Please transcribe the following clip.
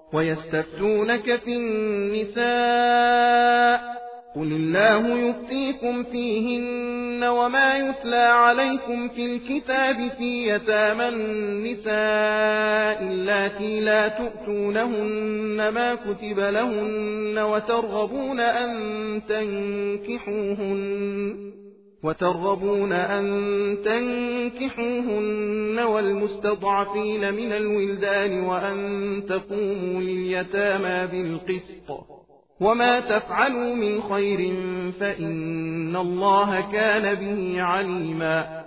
ويستفتونك في النساء قل الله يفتيكم فيهن وما يتلى عليكم في الكتاب في يتامى النساء اللاتي لا تؤتونهن ما كتب لهن وترغبون أن تنكحوهن والمستضعفين من الولدان وأن تقوموا لليتامى بالقسط وما تفعلوا من خير فإن الله كان به عليما